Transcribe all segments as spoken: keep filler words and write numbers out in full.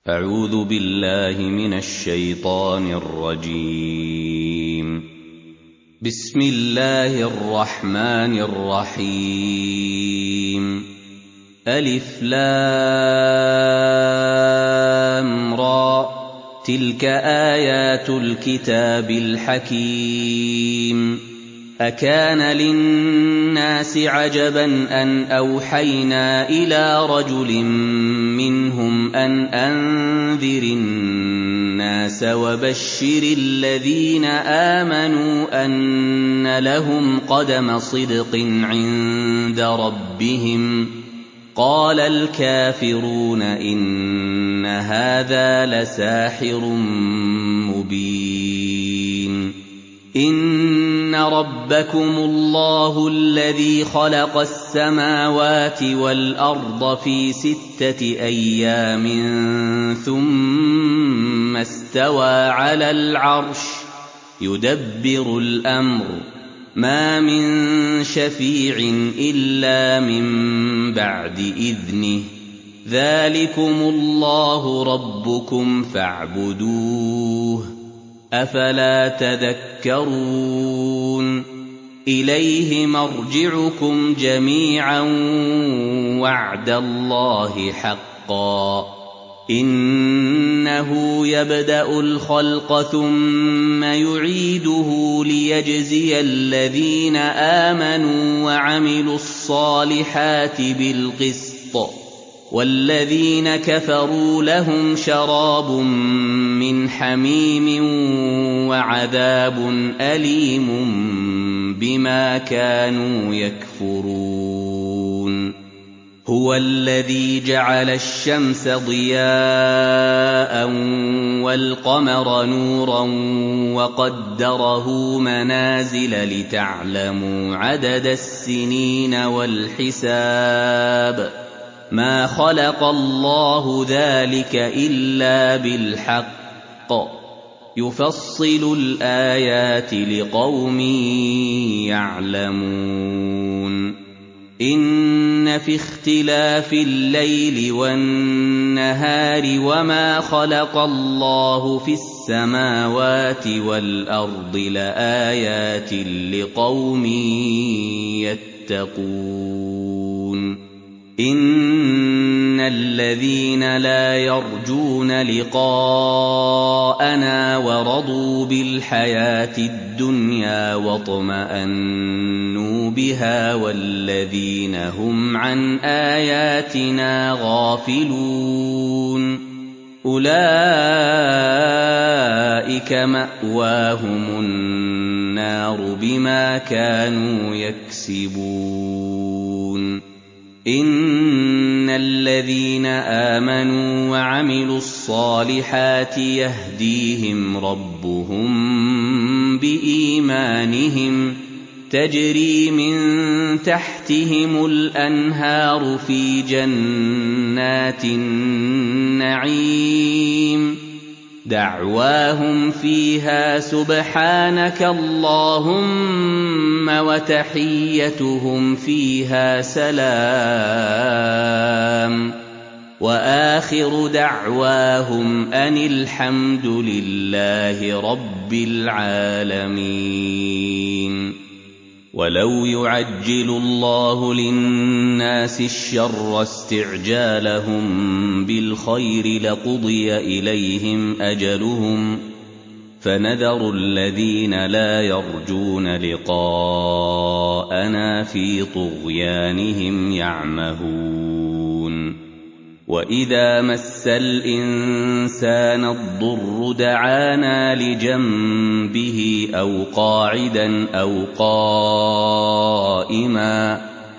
أعوذ بالله من الشيطان الرجيم. بسم الله الرحمن الرحيم. ألف لام را، تلك آيات الكتاب الحكيم. أكان للناس عجبا أن أوحينا إلى رجل منهم أن أنذر الناس وبشر الذين آمنوا أن لهم قدم صدق عند ربهم. قال الكافرون إن هذا لساحر مبين. إن ربكم الله الذي خلق السماوات والأرض في ستة أيام ثم استوى على العرش يدبر الأمر، ما من شفيع إلا من بعد إذنه، ذلكم الله ربكم فاعبدوه، أفلا تذكرون. إليه مرجعكم جميعا وعد الله حقا، إنه يبدأ الخلق ثم يعيده ليجزي الذين آمنوا وعملوا الصالحات بالقسط، والذين كفروا لهم شراب من حميم وعذاب أليم بما كانوا يكفرون. هو الذي جعل الشمس ضياء والقمر نورا وقدره منازل لتعلموا عدد السنين والحساب، ما خلق الله ذلك إلا بالحق، يفصل الآيات لقوم يعلمون. إن في اختلاف الليل والنهار وما خلق الله في السماوات والأرض لآيات لقوم يتقون. إن الذين لا يرجون لقاءنا ورضوا بالحياة الدنيا واطمأنوا بها والذين هم عن آياتنا غافلون، أولئك مأواهم النار بما كانوا يكسبون. إن الذين آمنوا وعملوا الصالحات يهديهم ربهم بإيمانهم، تجري من تحتهم الأنهار في جنات النعيم، دعواهم فيها سبحانك اللهم وتحيتهم فيها سلام، وآخر دعواهم أن الحمد لله رب العالمين. ولو يعجل الله للناس الشر استعجالهم بالخير لقضي إليهم أجلهم، فنذر الذين لا يرجون لقاءنا في طغيانهم يعمهون. وإذا مس الإنسان الضر دعانا لجنبه أو قاعدا أو قائما،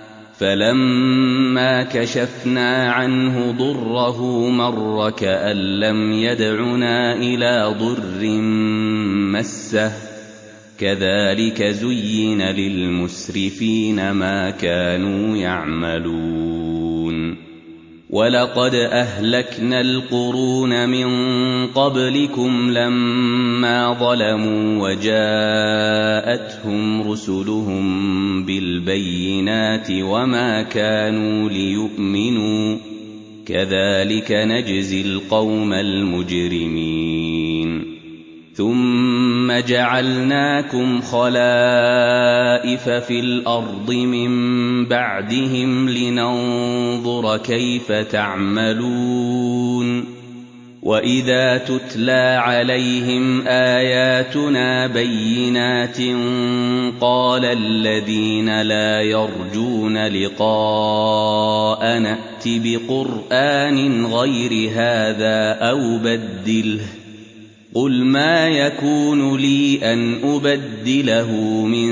فلما كشفنا عنه ضره مر كأن لم يدعنا إلى ضر مسه، كذلك زين للمسرفين ما كانوا يعملون. ولقد أهلكنا القرون من قبلكم لما ظلموا وجاءتهم رسلهم بالبينات وما كانوا ليؤمنوا كذلك نجزي القوم المجرمين ثم جعلناكم خلائف في الأرض من بعدهم لننظر كيف تعملون وإذا تتلى عليهم آياتنا بينات قال الذين لا يرجون لقاء نأت بقرآن غير هذا أو بدله قل ما يكون لي أن أبدله من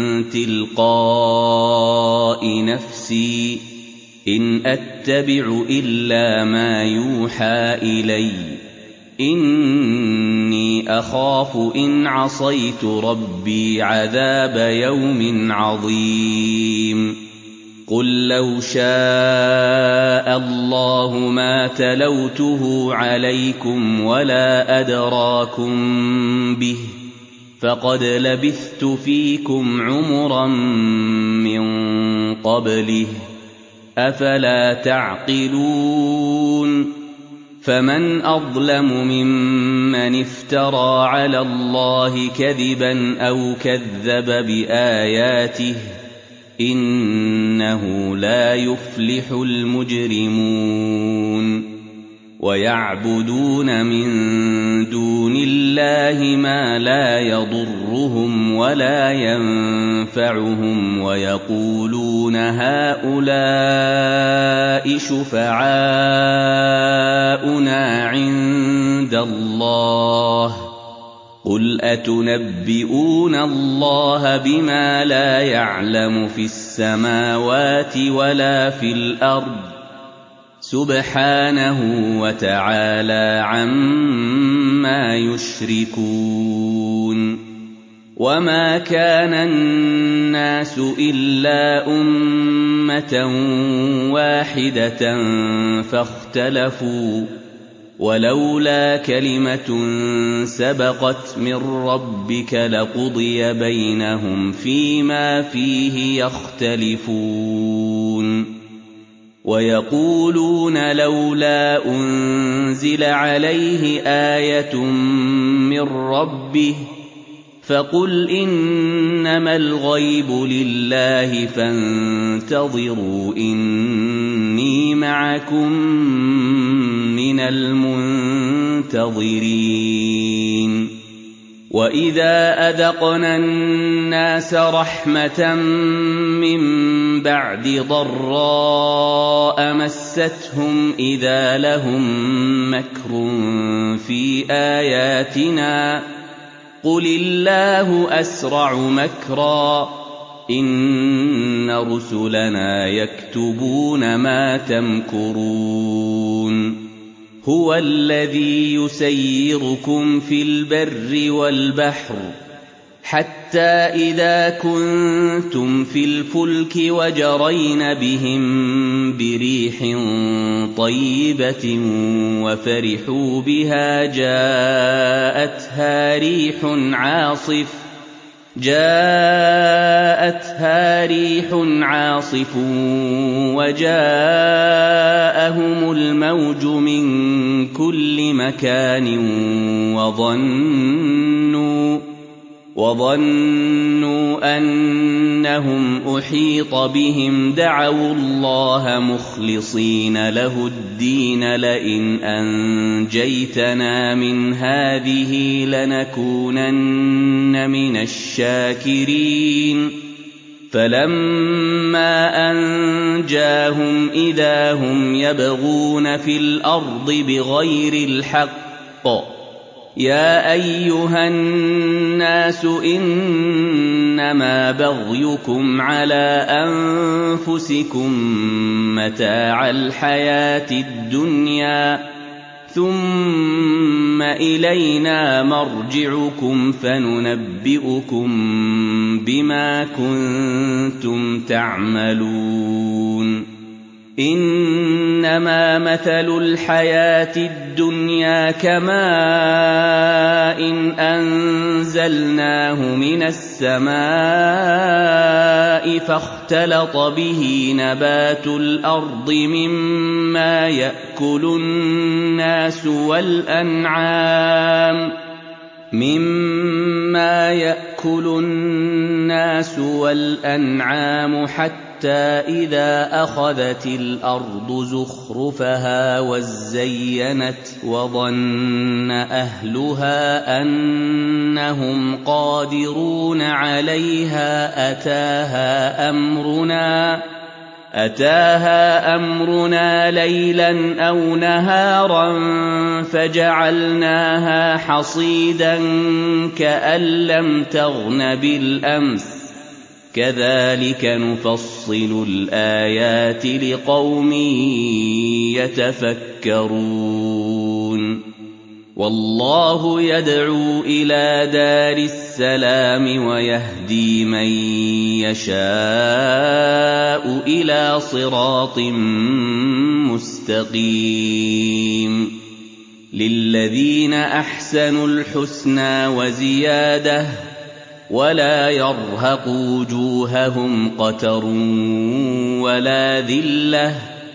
تلقاء نفسي إن أتبع إلا ما يوحى إلي إني أخاف إن عصيت ربي عذاب يوم عظيم قل لو شاء الله ما تلوته عليكم ولا أدراكم به فقد لبثت فيكم عمرا من قبله أفلا تعقلون فمن أظلم ممن افترى على الله كذبا أو كذب بآياته إنه لا يفلح المجرمون ويعبدون من دون الله ما لا يضرهم ولا ينفعهم ويقولون هؤلاء شفعاؤنا عند الله قل أتنبئون الله بما لا يعلم في السماوات ولا في الأرض سبحانه وتعالى عما يشركون وما كان الناس إلا أمة واحدة فاختلفوا ولولا كلمة سبقت من ربك لقضي بينهم فيما فيه يختلفون ويقولون لولا أنزل عليه آية من ربه فقل إنما الغيب لله فانتظروا إني معكم من المنتظرين وإذا أذقنا الناس رحمة من بعد ضراء مستهم إذا لهم مكر في آياتنا قل الله أسرع مكرا إن رسلنا يكتبون ما تمكرون هو الذي يسيركم في البر والبحر حتى إذا كنتم في الفلك وجرين بهم بريح طيبة وفرحوا بها جاءتها ريح عاصف جاءتها ريح عاصف وجاءهم الموج من كل مكان وظنوا وظنوا أنهم أحيط بهم دعوا الله مخلصين له الدين لئن أنجيتنا من هذه لنكونن من الشاكرين فلما أنجاهم إذا هم يبغون في الأرض بغير الحق يا أيها الناس إنما بغيكم على أنفسكم متاع الحياة الدنيا ثم إلينا مرجعكم فننبئكم بما كنتم تعملون إنما مثل الحياة الدنيا كماء أنزلناه من السماء فاختلط به نبات الأرض مما يأكل الناس والأنعام مما يأكل الناس والأنعام حتى إذا أخذت الأرض زخرفها وزينت وظن أهلها أنهم قادرون عليها أتاها أمرنا أتاها أمرنا ليلا أو نهارا فجعلناها حصيدا كأن لم تغن بالأمس كذلك نفصل الآيات لقوم يتفكرون والله يدعو إلى دار السلام ويهدي من يشاء إلى صراط مستقيم للذين أحسنوا الحسنى وزيادة ولا يرهق وجوههم قتر ولا ذلة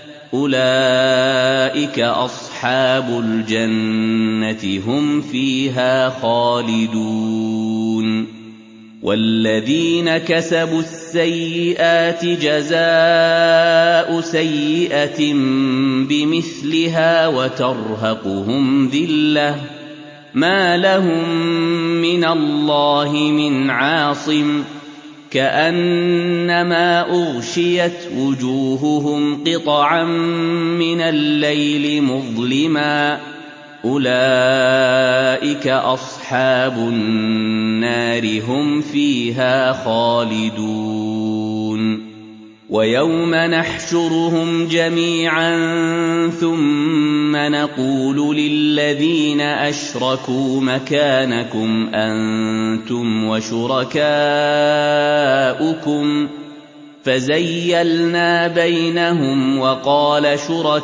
أولئك أصحاب الجنة هم فيها خالدون والذين كسبوا السيئات جزاء سيئة بمثلها وترهقهم ذلة ما لهم من الله من عاصم كأنما أغشيت وجوههم قطعا من الليل مظلما أولئك أصحاب النار هم فيها خالدون ويوم نحشرهم جميعا ثم نقول للذين أشركوا مكانكم أنتم وشركاؤكم فزيلنا بينهم وقال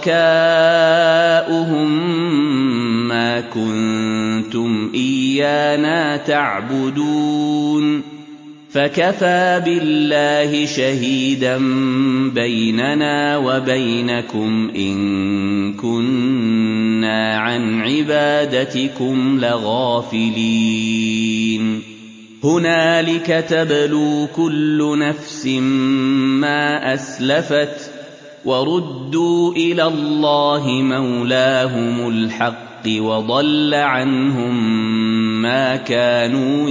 شركاؤهم ما كنتم إيانا تعبدون فكفى بالله شهيدا بيننا وبينكم إن كنا عن عبادتكم لغافلين هنالك تبلو كل نفس ما أسلفت وردوا إلى الله مولاهم الحق وضل عنهم ما كانوا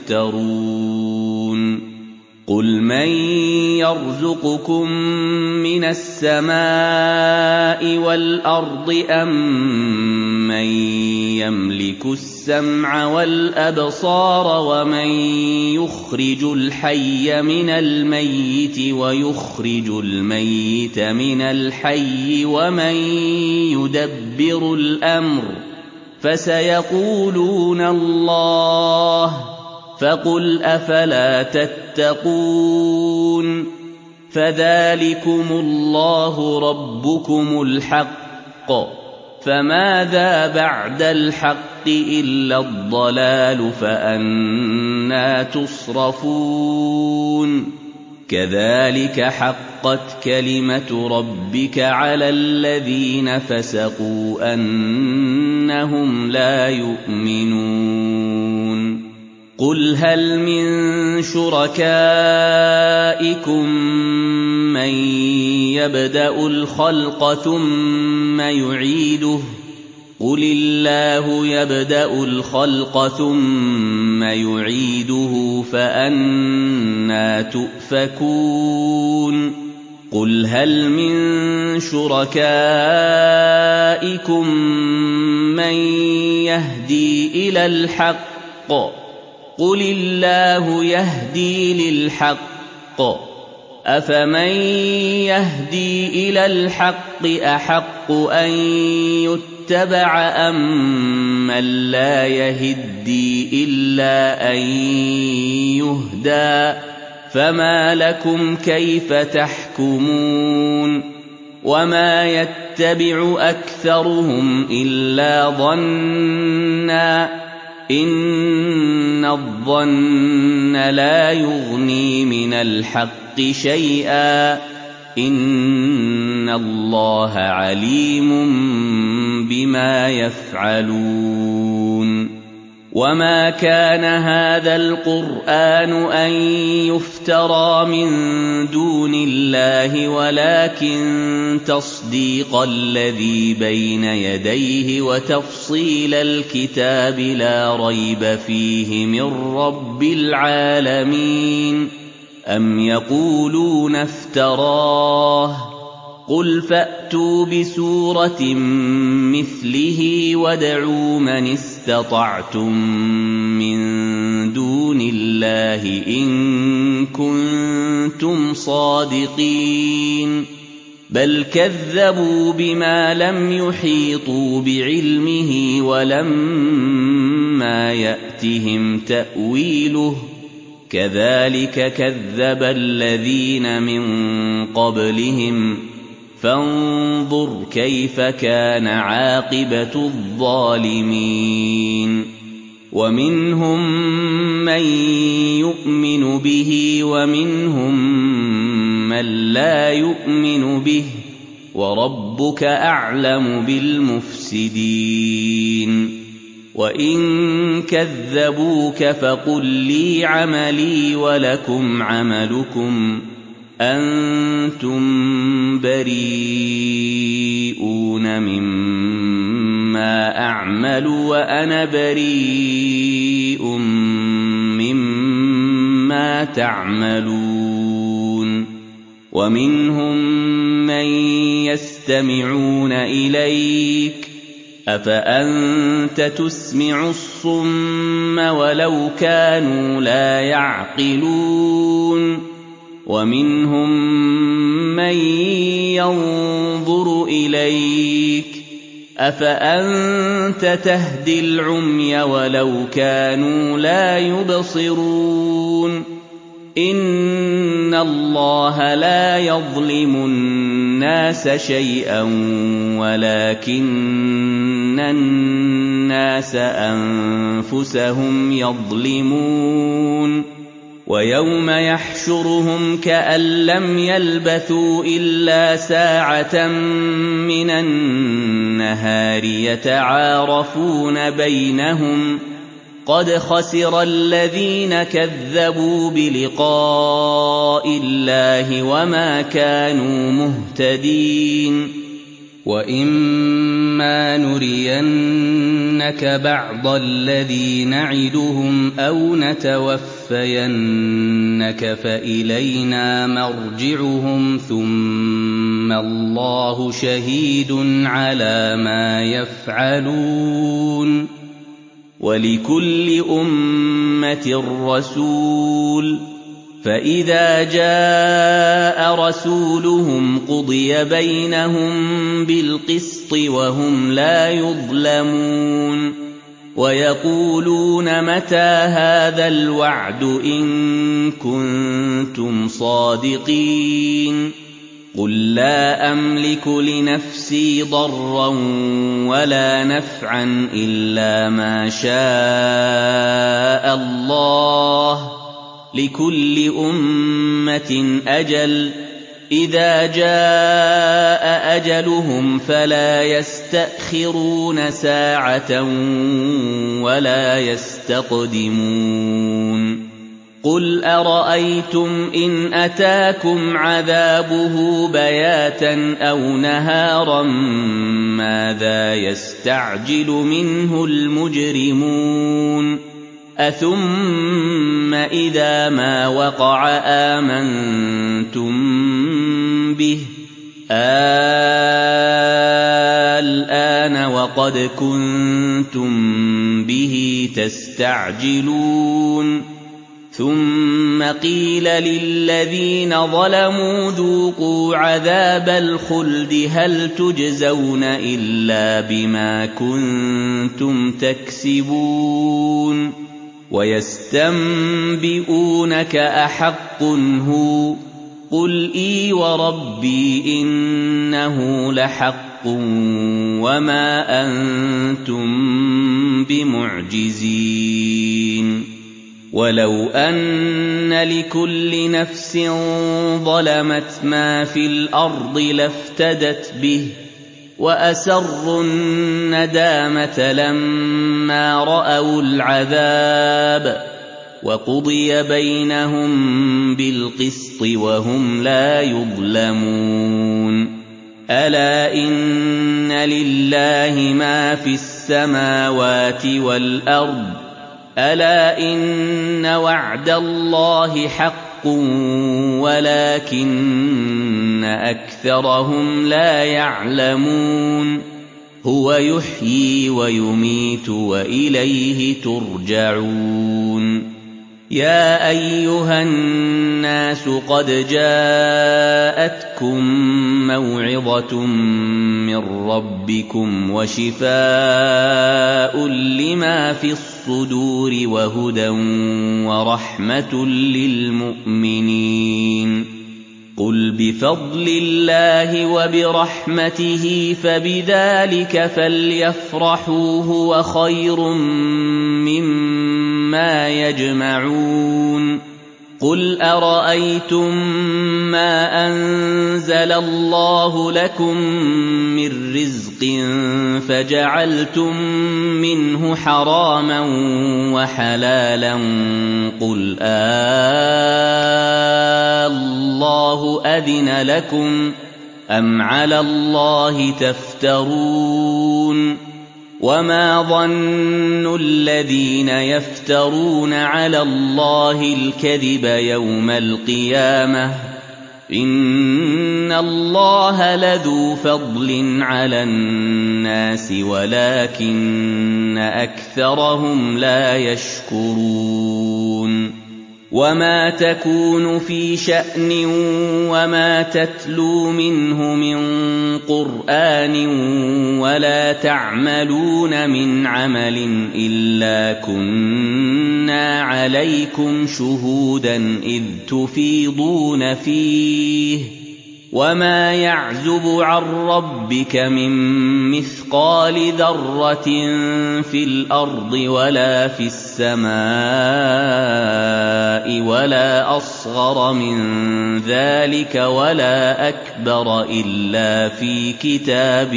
يفترون قل من يرزقكم من السماء والأرض أم من يملك السمع والأبصار ومن يخرج الحي من الميت ويخرج الميت من الحي ومن يدبر الأمر فسيقولون الله فقل أفلا تتقون فذلكم الله ربكم الحق فماذا بعد الحق إلا الضلال فأنى تصرفون كذلك حقت كلمة ربك على الذين فسقوا أنهم لا يؤمنون قل هل من شركائكم من يبدأ الخلق ثم يعيده قل الله يبدأ الخلق ثم يعيده فأنى تؤفكون قل هل من شركائكم من يهدي إلى الحق قل الله يهدي للحق أفمن يهدي إلى الحق أحق أن يتبع أم من لا يهدي إلا أن يهدى فما لكم كيف تحكمون وما يتبع أكثرهم إلا ظنًّا إن الظن لا يغني من الحق شيئا إن الله عليم بما يفعلون وما كان هذا القرآن أن يفترى من دون الله ولكن تصديق الذي بين يديه وتفصيل الكتاب لا ريب فيه من رب العالمين أم يقولون افتراه قل فأتوا بسورة مثله وادعوا من استطعتم من دون الله إن كنتم صادقين بل كذبوا بما لم يحيطوا بعلمه ولما يأتهم تأويله كذلك كذب الذين من قبلهم فانظر كيف كان عاقبة الظالمين ومنهم من يؤمن به ومنهم من لا يؤمن به وربك أعلم بالمفسدين وإن كذبوك فقل لي عملي ولكم عملكم أنتم بريئون مما أعمل وأنا بريء مما تعملون ومنهم من يستمعون إليك أفأنت تسمع الصم ولو كانوا لا يعقلون ومنهم من ينظر إليك أفأنت تهدي العمي ولو كانوا لا يبصرون إن الله لا يظلم الناس شيئا ولكن الناس أنفسهم يظلمون ويوم يحشرهم كأن لم يلبثوا إلا ساعة من النهار يتعارفون بينهم قد خسر الذين كذبوا بلقاء الله وما كانوا مهتدين وإما نرينك بعض الذي نعدهم أو نتوفينك فإلينا مرجعهم ثم الله شهيد على ما يفعلون ولكل أمة رسول فإذا جاء رسولهم قضي بينهم بالقسط وهم لا يظلمون ويقولون متى هذا الوعد إن كنتم صادقين قل لا أملك لنفسي ضرا ولا نفعا إلا ما شاء الله لكل أمة أجل إذا جاء أجلهم فلا يستأخرون ساعة ولا يستقدمون قل أرأيتم إن أتاكم عذابه بياتا أو نهارا ماذا يستعجل منه المجرمون أثم إذا ما وقع آمنتم به الآن وقد كنتم به تستعجلون ثم قيل للذين ظلموا ذوقوا عذاب الخلد هل تجزون إلا بما كنتم تكسبون ويستنبئونك أحق هو قُلْ إِي وَرَبِّي إِنَّهُ لَحَقٌّ وَمَا أَنتُم بِمُعْجِزِينَ وَلَوْ أَنَّ لِكُلِّ نَفْسٍ ظَلَمَتْ مَا فِي الْأَرْضِ لَافْتَدَتْ بِهِ وَأَسَرُّوا النَّدَامَةَ لَمَّا رَأَوُا الْعَذَابَ وَقُضِيَ بَيْنَهُم بِالْقِسْطِ وَهُمْ لَا يُظْلَمُونَ أَلَا إِنَّ لِلَّهِ مَا فِي السَّمَاوَاتِ وَالْأَرْضِ أَلَا إِنَّ وَعْدَ اللَّهِ حَقٌّ وَلَكِنَّ أَكْثَرَهُمْ لَا يَعْلَمُونَ هُوَ يُحْيِي وَيُمِيتُ وَإِلَيْهِ تُرْجَعُونَ يَا أَيُّهَا النَّاسُ قَدْ جَاءَتْكُم مَّوْعِظَةٌ مِّن رَّبِّكُمْ وَشِفَاءٌ لِّمَا فِي الصُّدُورِ وَهُدًى وَرَحْمَةٌ لِّلْمُؤْمِنِينَ قُلْ بِفَضْلِ اللَّهِ وَبِرَحْمَتِهِ فَبِذَٰلِكَ فَلْيَفْرَحُوا هُوَ خَيْرٌ مِّمَّا يَجْمَعُونَ قُلْ أَرَأَيْتُم مَّا أَنزَلَ اللَّهُ لَكُم مِّن رِّزْقٍ فَجَعَلْتُم مِّنْهُ حَرَامًا وَحَلَالًا قُلْ آللَّهُ أَذِنَ لَكُمْ أَمْ عَلَى اللَّهِ تَفْتَرُونَ وَمَا ظَنُّ الَّذِينَ يَفْتَرُونَ عَلَى اللَّهِ الْكَذِبَ يَوْمَ الْقِيَامَةِ ۗ إِنَّ اللَّهَ لَذُو فَضْلٍ عَلَى النَّاسِ وَلَكِنَّ أَكْثَرَهُمْ لَا يَشْكُرُونَ وَمَا تَكُونُ فِي شَأْنٍ وَمَا تَتْلُو مِنْهُ مِن قُرْآنٍ وَلَا تَعْمَلُونَ مِنْ عَمَلٍ إِلَّا كُنَّا عَلَيْكُمْ شُهُودًا إِذْ تُفِيضُونَ فِيهِ ۚ وَمَا يَعْزُبُ عَن رَّبِّكَ مِن مِّثْقَالِ ذَرَّةٍ فِي الْأَرْضِ وَلَا فِي السَّمَاءِ وَلَا أَصْغَرَ مِن ذَٰلِكَ وَلَا أَكْبَرَ إِلَّا فِي كِتَابٍ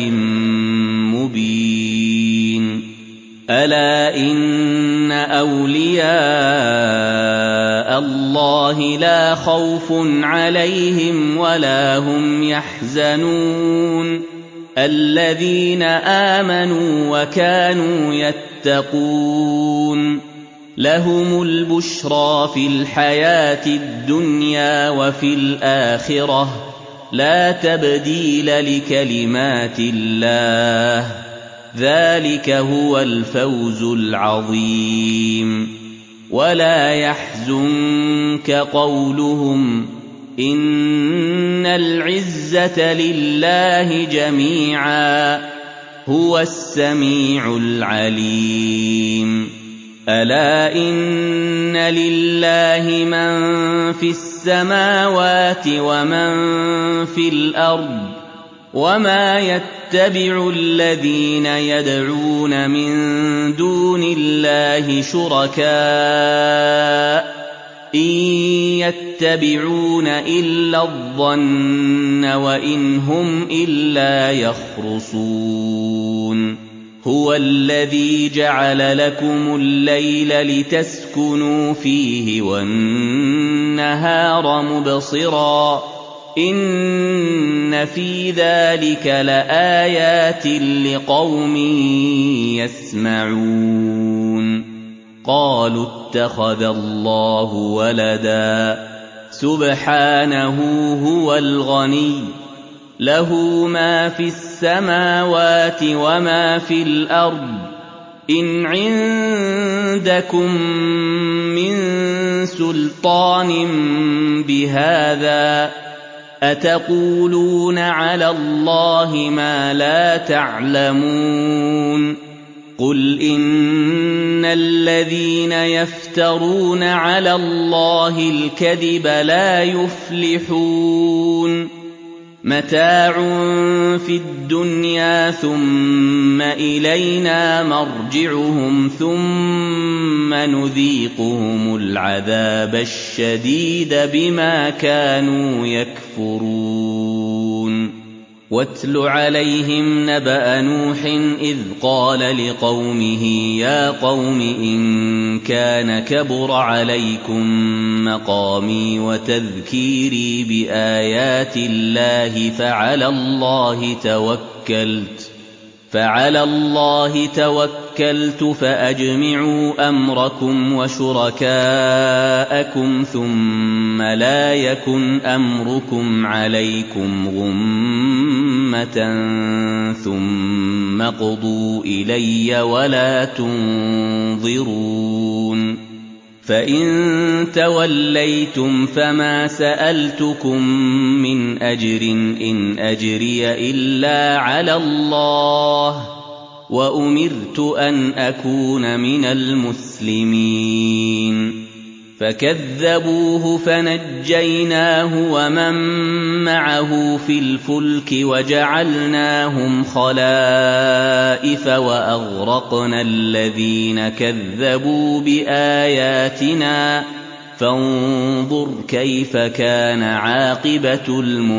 مُّبِينٍ أَلَا إِنَّ أَوْلِيَاءَ اللَّهِ لَا خَوْفٌ عَلَيْهِمْ وَلَا هُمْ يَحْزَنُونَ الَّذِينَ آمَنُوا وَكَانُوا يَتَّقُونَ لَهُمُ الْبُشْرَىٰ فِي الْحَيَاةِ الدُّنْيَا وَفِي الْآخِرَةِ ۖ لَا تَبْدِيلَ لِكَلِمَاتِ اللَّهِ ۚ ذَٰلِكَ هُوَ الْفَوْزُ الْعَظِيمُ وَلَا يَحْزُنكَ قَوْلُهُمْ ۘ إِنَّ الْعِزَّةَ لِلَّهِ جَمِيعًا ۚ هُوَ السَّمِيعُ الْعَلِيمُ أَلَا إِنَّ لِلَّهِ مَن فِي السَّمَاوَاتِ وَمَن فِي الْأَرْضِ ۗ وَمَا يَتَّبِعُ الَّذِينَ يَدْعُونَ مِن دُونِ اللَّهِ شُرَكَاءَ إِن يَتَّبِعُونَ إِلَّا الظَّنَّ وَإِنْ هُمْ إِلَّا يَخْرُصُونَ هُوَ الَّذِي جَعَلَ لَكُمُ اللَّيْلَ لِتَسْكُنُوا فِيهِ وَالنَّهَارَ مُبْصِرًا ۚ إِنَّ فِي ذَٰلِكَ لَآيَاتٍ لِّقَوْمٍ يَسْمَعُونَ قَالُوا اتَّخَذَ اللَّهُ وَلَدًا سُبْحَانَهُ هُوَ الْغَنِيُّ لَهُ مَا فِي السَّمَاوَاتِ وَمَا فِي الْأَرْضِ ۚ إِنْ عِندَكُم مِّن سُلْطَانٍ بِهَٰذَا ۚ أَتَقُولُونَ عَلَى اللَّهِ مَا لَا تَعْلَمُونَ قُلْ إِنَّ إِنَّ الَّذِينَ يَفْتَرُونَ عَلَى اللَّهِ الْكَذِبَ لَا يُفْلِحُونَ مَتَاعٌ فِي الدُّنْيَا ثُمَّ إِلَيْنَا مَرْجِعُهُمْ ثُمَّ نُذِيقُهُمُ الْعَذَابَ الشَّدِيدَ بِمَا كَانُوا يَكْفُرُونَ وَاتْلُ عَلَيْهِمْ نَبَأَ نُوحٍ إِذْ قَالَ لِقَوْمِهِ يَا قَوْمِ إِن كَانَ كَبُرَ عَلَيْكُم مَّقَامِي وَتَذْكِيرِي بِآيَاتِ اللَّهِ فَعَلَى اللَّهِ تَوَكَّلْتُ فَعَلَى اللَّهِ تَوَكَّلْتُ فَأَجْمِعُوا أَمْرَكُمْ وَشُرَكَاءَكُمْ ثُمَّ لَا يَكُنْ أَمْرُكُمْ عَلَيْكُمْ غُمَّةً ثُمَّ اقْضُوا إِلَيَّ وَلَا تُنظِرُونِ فَإِن تَوَلَّيْتُمْ فَمَا سَأَلْتُكُم مِّنْ أَجْرٍ إِنْ أَجْرِيَ إِلَّا عَلَى اللَّهِ وَأُمِرْتُ أَنْ أَكُونَ مِنَ الْمُسْلِمِينَ فَكَذَّبُوهُ فَنَجَّيْنَاهُ وَمَن مَّعَهُ فِي الْفُلْكِ وَجَعَلْنَاهُمْ خَلَائِفَ وَأَغْرَقْنَا الَّذِينَ كَذَّبُوا بِآيَاتِنَا فَانظُرْ كَيْفَ كَانَ عَاقِبَةُ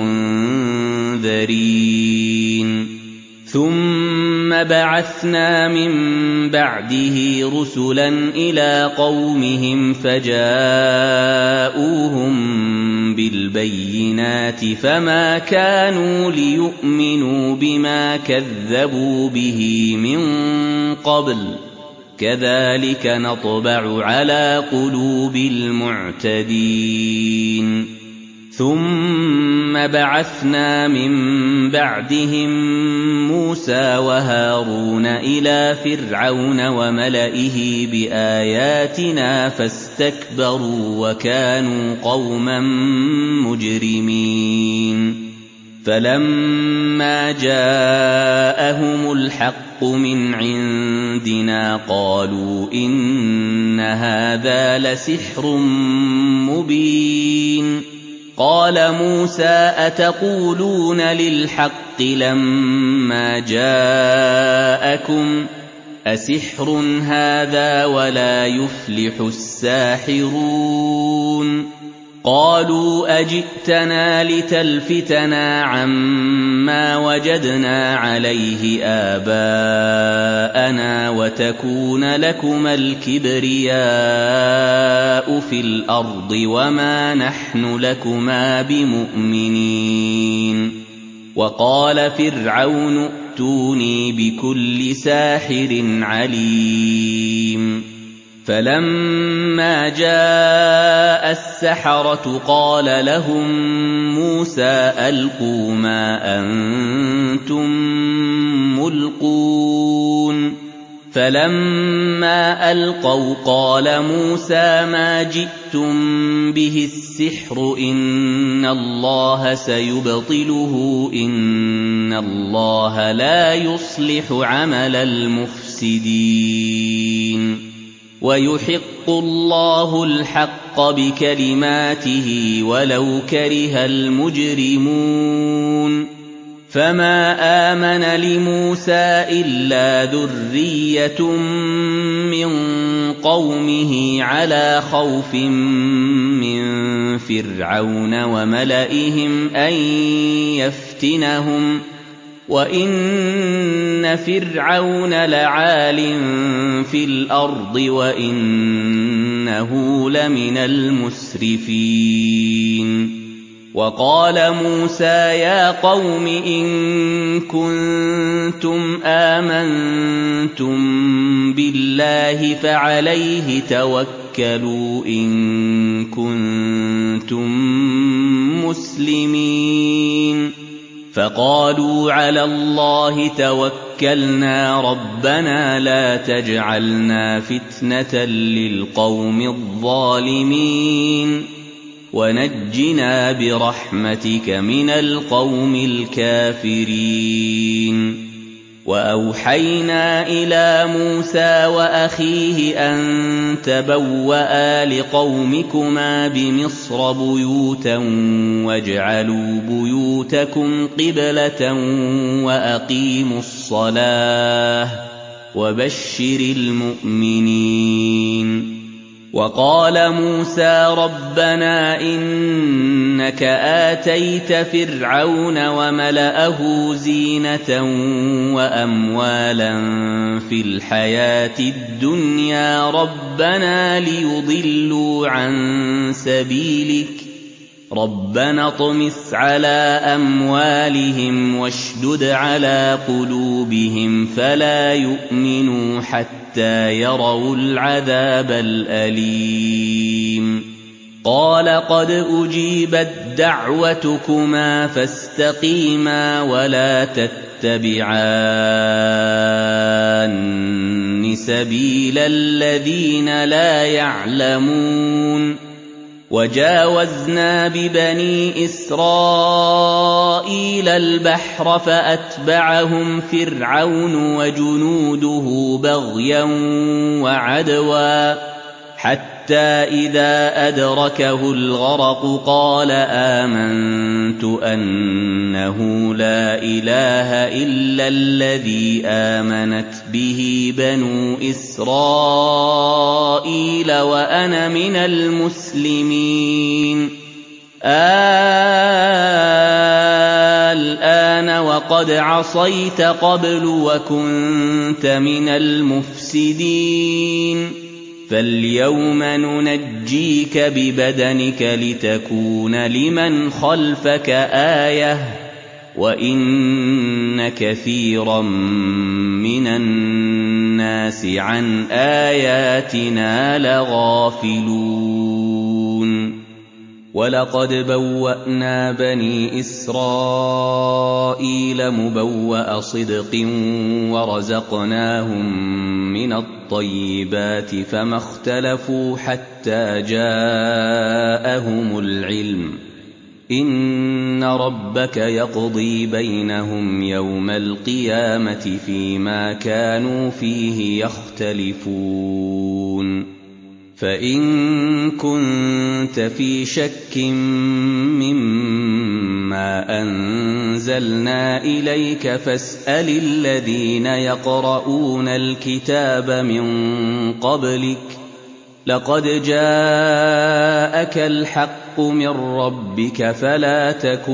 الْمُنذَرِينَ ثُمَّ بَعَثْنَا مِن بَعْدِهِ رُسُلًا إِلَىٰ قَوْمِهِمْ فَجَاءُوهُم بِالْبَيِّنَاتِ فَمَا كَانُوا لِيُؤْمِنُوا بِمَا كَذَّبُوا بِهِ مِن قَبْلُ كَذَٰلِكَ نَطْبَعُ عَلَىٰ قُلُوبِ الْمُعْتَدِينَ ثُمَّ بَعَثْنَا مِن بَعْدِهِم مُّوسَىٰ وَهَارُونَ إِلَىٰ فِرْعَوْنَ وَمَلَئِهِ بِآيَاتِنَا فَاسْتَكْبَرُوا وَكَانُوا قَوْمًا مُّجْرِمِينَ فَلَمَّا جَاءَهُمُ الْحَقُّ مِنْ عِندِنَا قَالُوا إِنَّ هَٰذَا لَسِحْرٌ مُّبِينٌ قَالَ مُوسَىٰ أَتَقُولُونَ لِلْحَقِّ لَمَّا جَاءَكُمْ أَسِحْرٌ هَٰذَا وَلَا يُفْلِحُ السَّاحِرُونَ قَالُوا أَجِئْتَنَا لِتَلْفِتَنَا عَمَّا وَجَدْنَا عَلَيْهِ آبَاءَنَا وَتَكُونَ لَكُمَا الْكِبْرِيَاءُ فِي الْأَرْضِ وَمَا نَحْنُ لَكُمَا بِمُؤْمِنِينَ وَقَالَ فِرْعَوْنُ ائْتُونِي بِكُلِّ سَاحِرٍ عَلِيمٍ فَلَمَّا جَاءَ السَّحَرَةُ قَالَ لَهُم مُّوسَىٰ أَلْقُوا مَا أَنتُم مُّلْقُونَ فَلَمَّا أَلْقَوْا قَالَ مُوسَىٰ مَا جِئْتُم بِهِ السِّحْرُ إِنَّ اللَّهَ سَيُبْطِلُهُ إِنَّ اللَّهَ لَا يُصْلِحُ عَمَلَ الْمُفْسِدِينَ وَيُحِقُّ اللَّهُ الْحَقَّ بِكَلِمَاتِهِ وَلَوْ كَرِهَ الْمُجْرِمُونَ فَمَا آمَنَ لِمُوسَىٰ إِلَّا ذُرِّيَّةٌ مِّن قَوْمِهِ عَلَىٰ خَوْفٍ مِّن فِرْعَوْنَ وَمَلَئِهِمْ أَن يَفْتِنَهُمْ وَإِنَّ فِرْعَوْنَ لَعَالٍ فِي الْأَرْضِ وَإِنَّهُ لَمِنَ الْمُسْرِفِينَ وَقَالَ مُوسَىٰ يَا قَوْمِ إِن كُنتُمْ آمَنتُم بِاللَّهِ فَعَلَيْهِ تَوَكَّلُوا إِن كُنتُم مُّسْلِمِينَ فَقَالُوا عَلَى اللَّهِ تَوَكَّلْنَا رَبَّنَا لَا تَجْعَلْنَا فِتْنَةً لِّلْقَوْمِ الظَّالِمِينَ وَنَجِّنَا بِرَحْمَتِكَ مِنَ الْقَوْمِ الْكَافِرِينَ وأوحينا إلى موسى وأخيه أن تبوأ لقومكما بمصر بيوتا واجعلوا بيوتكم قبلة وأقيموا الصلاة وبشر المؤمنين. وقال موسى ربنا إنك آتيت فرعون وملأه زينة وأموالا في الحياة الدنيا ربنا ليضلوا عن سبيلك ربنا اطمس على أموالهم واشدد على قلوبهم فلا يؤمنوا حتى يروا العذاب الأليم. قال قد أجيبت دعوتكما فاستقيما ولا تتبعان سبيل الذين لا يعلمون. وجاوزنا ببني إسرائيل البحر فأتبعهم فرعون وجنوده بغيا وعدوا حتى إذا أدركه الغرق قال آمنت أنه لا إله إلا الذي آمنت به بنو إسرائيل وأنا من المسلمين. الآن وقد عصيت قبل وكنت من المفسدين فاليوم ننجيك ببدنك لتكون لمن خلفك آية وإن كثيرا من الناس عن آياتنا لغافلون. ولقد بوأنا بني إسرائيل مبوأ صدق ورزقناهم من الطيبات فما اختلفوا حتى جاءهم العلم إن ربك يقضي بينهم يوم القيامة فيما كانوا فيه يختلفون. فإن كنت في شك مما أنزلنا إليك فاسأل الذين يقرؤون الكتاب من قبلك لقد جاءك الحق من ربك فلا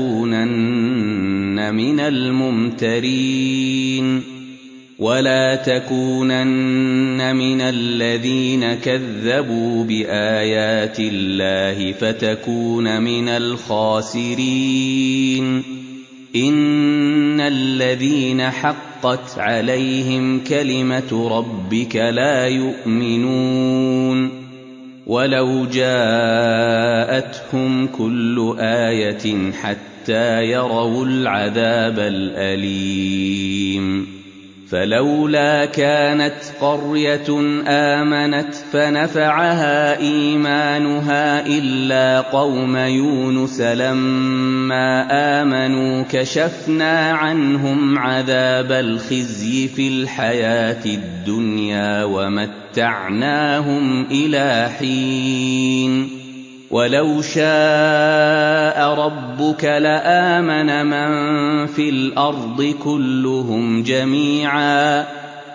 تكونن من الممترين ولا تكونن من الذين كذبوا بآيات الله فتكون من الخاسرين. إن الذين حقت عليهم كلمة ربك لا يؤمنون ولو جاءتهم كل آية حتى يروا العذاب الأليم. فلولا كانت قرية آمنت فنفعها إيمانها إلا قوم يونس لما آمنوا كشفنا عنهم عذاب الخزي في الحياة الدنيا ومتعناهم إلى حين. ولو شاء ربك لآمن من في الأرض كلهم جميعا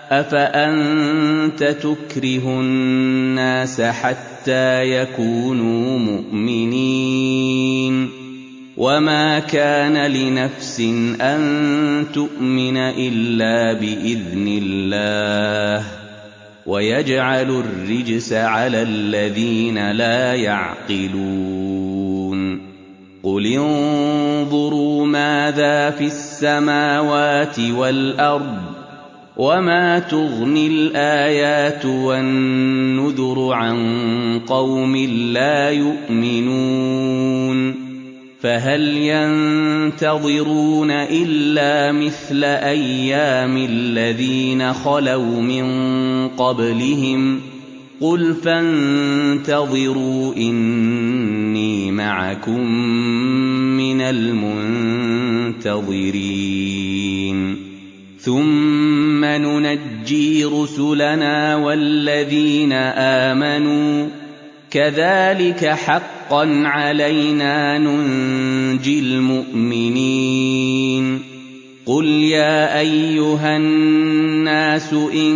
أفأنت تكره الناس حتى يكونوا مؤمنين. وما كان لنفس أن تؤمن إلا بإذن الله ويجعل الرجس على الذين لا يعقلون. قل انظروا ماذا في السماوات والأرض وما تغني الآيات والنذر عن قوم لا يؤمنون. فهل ينتظرون إلا مثل أيام الذين خلوا من قبلهم قل فانتظروا إني معكم من المنتظرين. ثم نُنَجِّي رُسُلَنَا وَالَّذِينَ آمَنُوا ۚ كَذَٰلِكَ حَقًّا عَلَيْنَا نُنجِي الْمُؤْمِنِينَ قُلْ يَا أَيُّهَا النَّاسُ إِن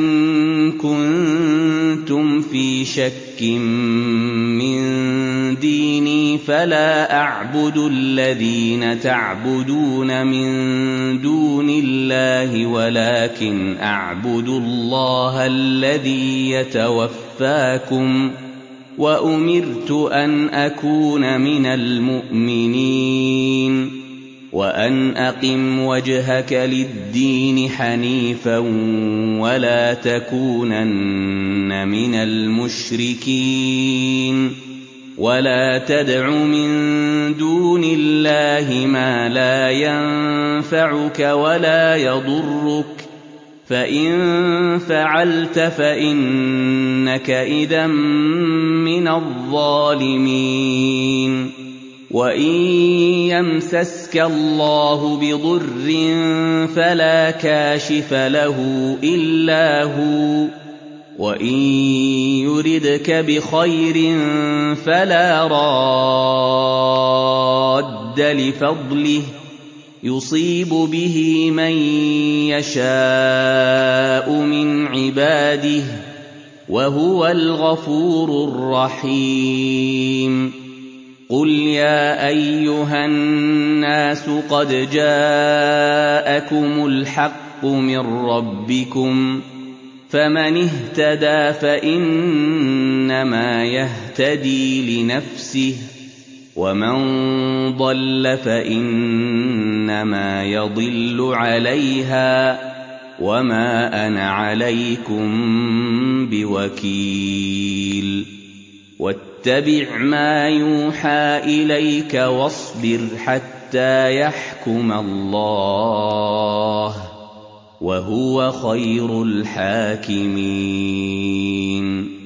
كُنتُمْ فِي شَكٍّ مِّن دِينِي فَلَا أَعْبُدُ الَّذِينَ تَعْبُدُونَ مِن دُونِ اللَّهِ وَلَٰكِنْ أَعْبُدُ اللَّهَ الَّذِي يَتَوَفَّاكُمْ ۖ وَأُمِرْتُ أَنْ أَكُونَ مِنَ الْمُؤْمِنِينَ وَأَنْ أَقِمْ وَجْهَكَ لِلدِّينِ حَنِيفًا وَلَا تَكُونَنَّ مِنَ الْمُشْرِكِينَ وَلَا تَدْعُ مِن دُونِ اللَّهِ مَا لَا يَنفَعُكَ وَلَا يَضُرُّكَ ۖ فَإِن فَعَلْتَ فَإِنَّكَ إِذًا مِّنَ الظَّالِمِينَ وَإِن يَمْسَسْكَ اللَّهُ بِضُرٍّ فَلَا كَاشِفَ لَهُ إِلَّا هُوَ ۖ وَإِن يُرِدْكَ بِخَيْرٍ فَلَا رَادَّ لِفَضْلِهِ ۚ يُصِيبُ بِهِ مَن يَشَاءُ مِنْ عِبَادِهِ ۚ وَهُوَ الْغَفُورُ الرَّحِيمُ قُلْ يَا أَيُّهَا النَّاسُ قَدْ جَاءَكُمُ الْحَقُّ مِن رَّبِّكُمْ ۖ فَمَنِ اهْتَدَىٰ فَإِنَّمَا يَهْتَدِي لِنَفْسِهِ ۖ وَمَن ضَلَّ فَإِنَّمَا يَضِلُّ عَلَيْهَا ۖ وَمَا أَنَا عَلَيْكُم بِوَكِيلٍ وَاتَّبِعْ مَا يُوحَىٰ إِلَيْكَ وَاصْبِرْ حَتَّىٰ يَحْكُمَ اللَّهُ ۚ وَهُوَ خَيْرُ الْحَاكِمِينَ